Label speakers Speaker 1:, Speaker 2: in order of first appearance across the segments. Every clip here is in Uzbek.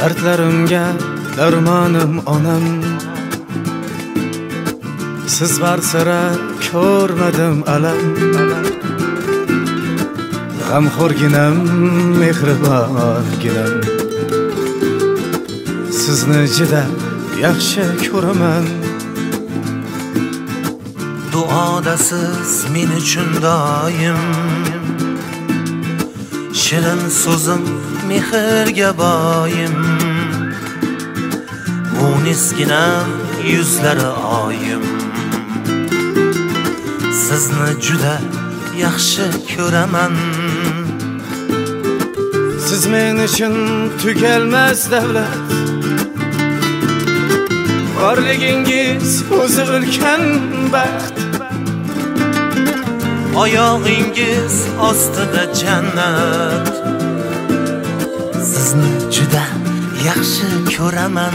Speaker 1: Dardlarimga darmonim onam. Siz barsira ko'rmadim alam. G'amxo'rginam, mehribonginam. Sizni juda yaxshi ko'raman.
Speaker 2: Duoda siz men uchun doim, shirin so'zim mehrga boyim. Munisginam, yuzlari oyim. Sizni juda yaxshi ko'raman.
Speaker 1: Siz men uchun tugalmas davlat. Borligingiz o'zi ulkan baxt.
Speaker 2: Oyog'ingiz ostida jannat. Sizni juda yaxshi ko'raman.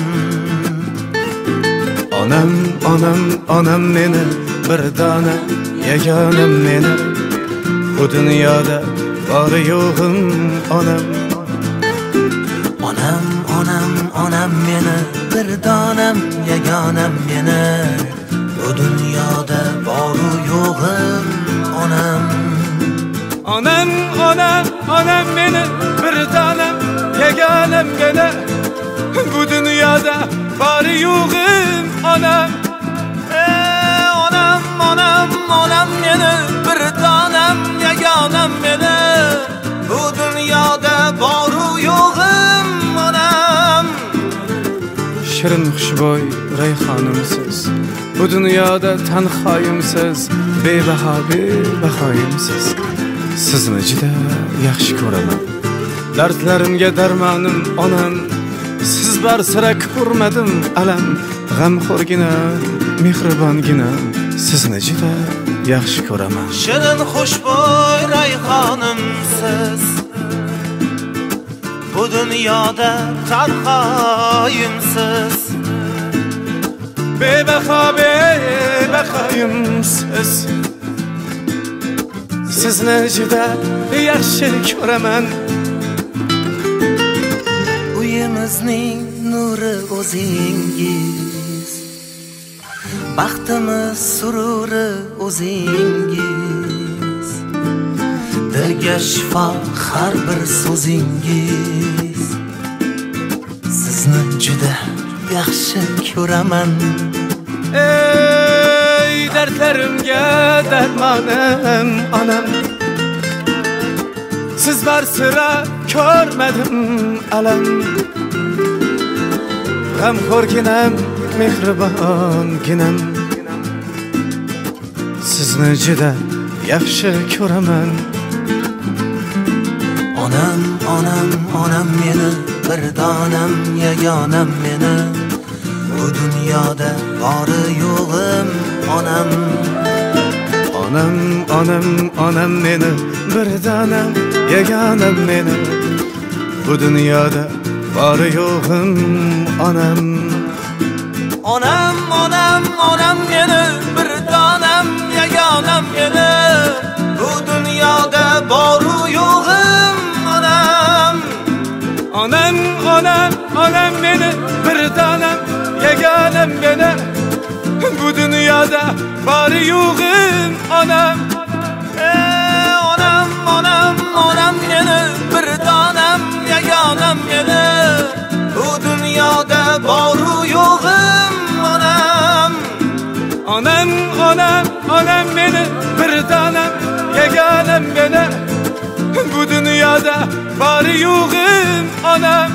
Speaker 1: Onam, onam, onam meni, bir dona yagonam meni. Bu dunyoda bori yo'g'im onam.
Speaker 2: Onam, onam, onam meni, bir donam yagonam meni. Bu dunyoda bori yo'g'im onam.
Speaker 1: Onam, onam, onam meni, bir dona yagonam meni. Bu dunyoda bori yo'g'im onam.
Speaker 2: Onam, onam, onam meni, bir donam yagonam meni. Bu dunyoda bori yo'g'im onam.
Speaker 1: Shirin xushbo'y rayhonimsiz, bu dunyoda tanhoyimsiz, bebaho bebahoyimsiz. Sizni juda yaxshi ko'raman. Dardlarimga darmonim onam. Siz barsira ko'rmadim alam. G'amxo'rginam, mehribonginam. Sizni juda yaxshi ko'raman.
Speaker 2: Shirin xushbo'y rayhonimsiz, bu dunyoda tanhoyimsiz.
Speaker 1: Bebaho bebahoyimsiz. Sizni juda yaxshi ko'raman.
Speaker 2: Uyimizning nuri o'zingiz, baxtimiz sururi o'zingiz. Dilga shifo har bir so'zingiz. Sizni juda yaxshi ko'raman.
Speaker 1: Ey dardlarimga darmonim onam. Siz barsira ko'rmadim alam. G'amxo'rginam, mehribonginam. Sizni juda yaxshi ko'raman.
Speaker 2: Onam, onam, onam meni, bir donam yagonam meni. Bu dunyoda bori yo'g'im onam.
Speaker 1: Onam, onam, onam meni, bir donam yagonam meni. Bu dunyoda bori yo'g'im onam.
Speaker 2: Onam, onam, onam meni, bir donam yagonam meni. Bu dunyoda bori yo'g'im onam.
Speaker 1: Onam, onam, onam meni, bir donam yagonam meni. Bu dunyoda bori yo'g'im onam.
Speaker 2: Onam, onam, onam meni, bir donam yagonam meni. Bu dunyoda bori yo'g'im onam.
Speaker 1: Onam, onam, onam meni, bir donam yagonam meni. Bu dunyoda bori yo'g'im onam.